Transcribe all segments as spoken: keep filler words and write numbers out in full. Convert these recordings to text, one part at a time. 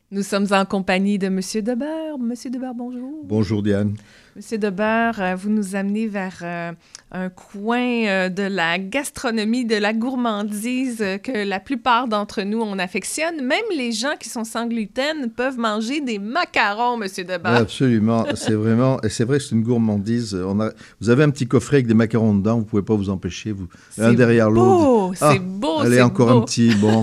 Nous sommes en compagnie de Monsieur Debeur. Monsieur Debeur, bonjour. Bonjour Diane. Monsieur Debeur, euh, vous nous amenez vers euh, un coin euh, de la gastronomie, de la gourmandise euh, que la plupart d'entre nous, on affectionne. Même les gens qui sont sans gluten peuvent manger des macarons, Monsieur Debeur. Oui, absolument. C'est vraiment, et c'est vrai que c'est une gourmandise. On a, vous avez un petit coffret avec des macarons dedans, vous ne pouvez pas vous empêcher. Vous, un derrière l'autre. C'est ah, beau, allez, c'est encore beau. un petit, bon.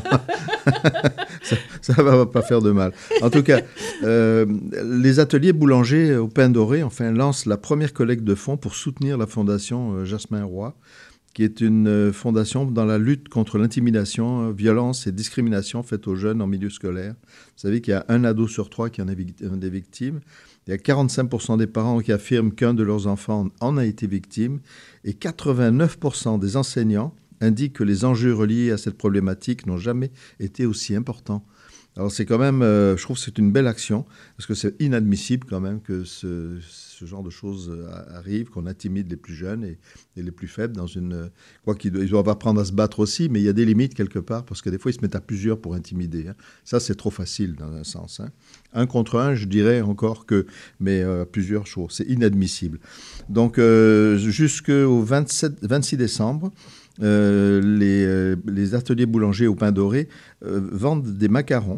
ça ne va pas faire de mal. En tout cas, euh, les ateliers boulangers au pain doré, enfin, lancent la première collecte de fonds pour soutenir la fondation euh, Jasmin Roy, qui est une euh, fondation dans la lutte contre l'intimidation, euh, violence et discrimination faites aux jeunes en milieu scolaire. Vous savez qu'il y a un ado sur trois qui en est victime, des victimes. Il y a quarante-cinq pour cent des parents qui affirment qu'un de leurs enfants en a été victime. Et quatre-vingt-neuf pour cent des enseignants indiquent que les enjeux reliés à cette problématique n'ont jamais été aussi importants. Alors c'est quand même, euh, je trouve que c'est une belle action, parce que c'est inadmissible quand même que ce, ce genre de choses arrive, qu'on intimide les plus jeunes et, et les plus faibles dans une... Quoi qu'ils doivent, ils doivent apprendre à se battre aussi, mais il y a des limites quelque part, parce que des fois ils se mettent à plusieurs pour intimider. Hein. Ça c'est trop facile dans un sens. Hein. Un contre un, je dirais encore que, mais euh, plusieurs choses, c'est inadmissible. Donc euh, jusqu'au vingt-sept, vingt-six décembre, Euh, les, euh, les ateliers boulangers au pain doré euh, vendent des macarons.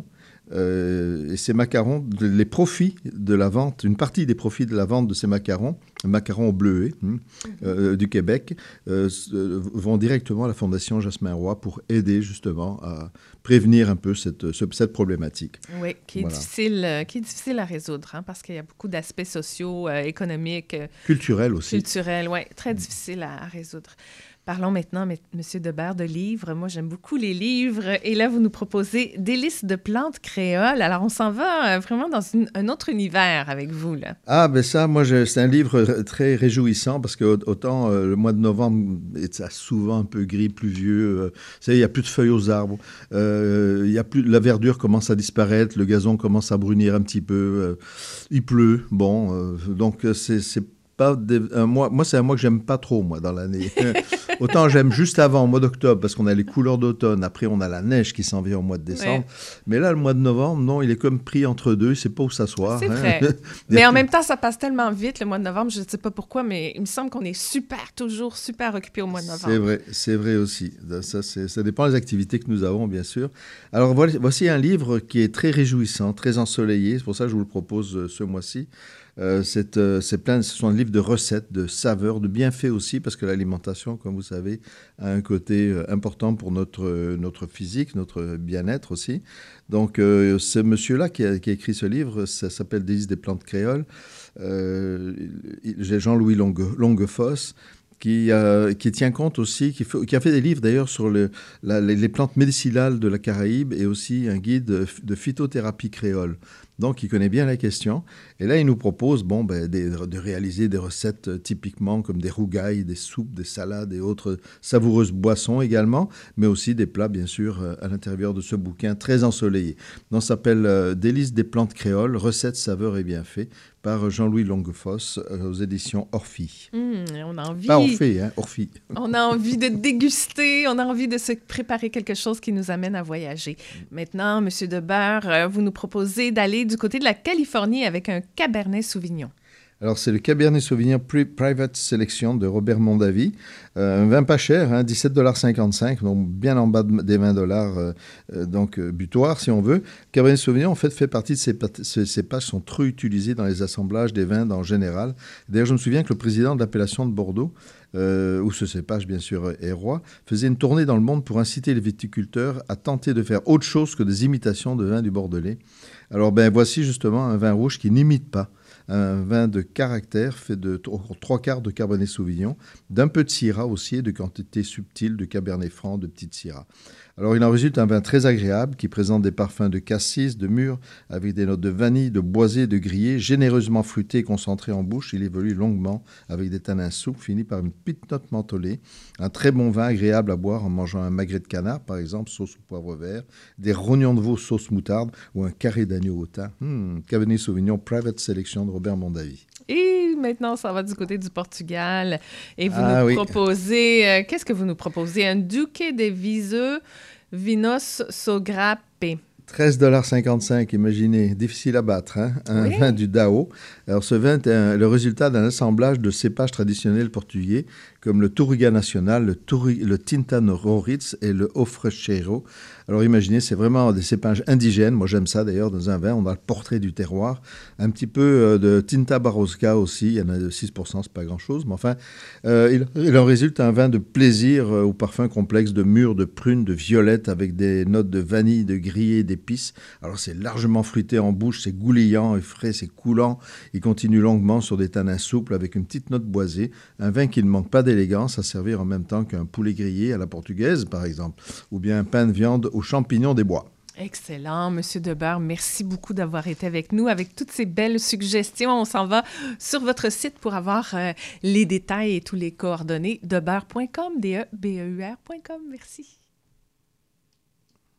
Euh, et ces macarons, les profits de la vente, une partie des profits de la vente de ces macarons, macarons bleuets hein, euh, du Québec, euh, vont directement à la Fondation Jasmin Roy pour aider justement à prévenir un peu cette, cette problématique. Oui, qui est, voilà. difficile, euh, qui est difficile à résoudre, hein, parce qu'il y a beaucoup d'aspects sociaux, euh, économiques. Euh, culturels aussi. Culturels, oui, très difficile à, à résoudre. Parlons maintenant, M. Debeur, de livres. Moi, j'aime beaucoup les livres. Et là, vous nous proposez Délices de plantes créoles. Alors, on s'en va vraiment dans une, un autre univers avec vous, là. Ah, ben ça, moi, je, c'est un livre très réjouissant parce que autant euh, le mois de novembre est souvent un peu gris, pluvieux. Euh, il n'y a plus de feuilles aux arbres. Euh, y a plus, la verdure commence à disparaître. Le gazon commence à brunir un petit peu. Euh, il pleut. Bon, euh, donc c'est... c'est Pas des, un mois, moi, c'est un mois que j'aime pas trop, moi, dans l'année. Autant j'aime juste avant, au mois d'octobre, parce qu'on a les couleurs d'automne. Après, on a la neige qui s'en vient au mois de décembre. Ouais. Mais là, le mois de novembre, non, il est comme pris entre deux. Il ne sait pas où s'asseoir. C'est hein. vrai. Mais en même temps, ça passe tellement vite, le mois de novembre. Je ne sais pas pourquoi, mais il me semble qu'on est super, toujours super occupé au mois de novembre. C'est vrai, c'est vrai aussi. Ça, c'est, ça dépend des activités que nous avons, bien sûr. Alors, voici un livre qui est très réjouissant, très ensoleillé. C'est pour ça que je vous le propose ce mois-ci. Euh, c'est, euh, c'est plein, ce sont des livres de recettes, de saveurs, de bienfaits aussi, parce que l'alimentation, comme vous savez, a un côté euh, important pour notre, euh, notre physique, notre bien-être aussi. Donc, euh, ce monsieur-là qui a, qui a écrit ce livre, ça s'appelle Délices des plantes créoles, euh, Jean-Louis Longue, Longuefosse, Qui, euh, qui tient compte aussi, qui, fait, qui a fait des livres d'ailleurs sur le, la, les, les plantes médicinales de la Caraïbe et aussi un guide de, de phytothérapie créole. Donc, il connaît bien la question. Et là, il nous propose bon, ben, des, de réaliser des recettes typiquement comme des rougailles, des soupes, des salades et autres savoureuses boissons également, mais aussi des plats, bien sûr, à l'intérieur de ce bouquin très ensoleillé. Donc, ça s'appelle euh, Délices des plantes créoles, recettes, saveurs et bienfaits, par Jean-Louis Longuefosse aux éditions Orphie. Mmh, on a envie... Pas Orphée, hein, Orphie. On a envie de déguster, on a envie de se préparer quelque chose qui nous amène à voyager. Maintenant, M. Debeur, vous nous proposez d'aller du côté de la Californie avec un Cabernet Sauvignon. Alors, c'est le Cabernet Sauvignon Private Selection de Robert Mondavi. Euh, un vin pas cher, hein, dix-sept dollars cinquante-cinq, donc bien en bas de, des vingt dollars, euh, donc euh, butoir si on veut. Cabernet Sauvignon, en fait, fait partie de ces, ces cépages qui sont trop utilisés dans les assemblages des vins en général. D'ailleurs, je me souviens que le président de l'appellation de Bordeaux, Euh, où ce cépage, bien sûr, est roi, faisait une tournée dans le monde pour inciter les viticulteurs à tenter de faire autre chose que des imitations de vin du Bordelais. Alors, ben, voici justement un vin rouge qui n'imite pas. Un vin de caractère fait de trois quarts de Cabernet Sauvignon, d'un peu de Syrah aussi, et de quantité subtile de Cabernet Franc, de petite Syrah. Alors, il en résulte un vin très agréable qui présente des parfums de cassis, de mûre, avec des notes de vanille, de boisé, de grillé, généreusement fruité et concentré en bouche. Il évolue longuement avec des tanins souples, finit par une petite note mentholée. Un très bon vin agréable à boire en mangeant un magret de canard, par exemple, sauce au poivre vert, des rognons de veau sauce moutarde ou un carré d'agneau au thym. Mmh, Cabernet Sauvignon Private Selection de Robert Mondavi. Et maintenant, ça va du côté du Portugal. Et vous ah, nous oui. proposez... Euh, qu'est-ce que vous nous proposez? Un Duque de Viseu Vinos Sogrape. treize dollars cinquante-cinq, imaginez, difficile à battre, hein? Un Oui. vin du Dao. Alors, ce vin est un- le résultat d'un assemblage de cépages traditionnels portugais, comme le Touriga Nacional, le, Turi- le Tinta Roriz et le Ofrecheiro. Alors, imaginez, c'est vraiment des cépages indigènes. Moi, j'aime ça, d'ailleurs, dans un vin. On a le portrait du terroir. Un petit peu euh, de Tinta Barosca aussi. Il y en a de six pour cent, c'est pas grand-chose. Mais enfin, euh, il, il en résulte un vin de plaisir euh, au parfum complexe de mûres, de prunes, de violettes, avec des notes de vanille, de grillé, d'épices. Alors, c'est largement fruité en bouche, c'est goulayant et frais, c'est coulant. Il continue longuement sur des tanins souples avec une petite note boisée. Un vin qui ne manque pas d'élégance à servir en même temps qu'un poulet grillé à la portugaise, par exemple, ou bien un pain de viande aux champignons des bois. Excellent, Monsieur Debeure. Merci beaucoup d'avoir été avec nous avec toutes ces belles suggestions. On s'en va sur votre site pour avoir euh, les détails et tous les coordonnées. debeure point com, D E B E U R point com. Merci.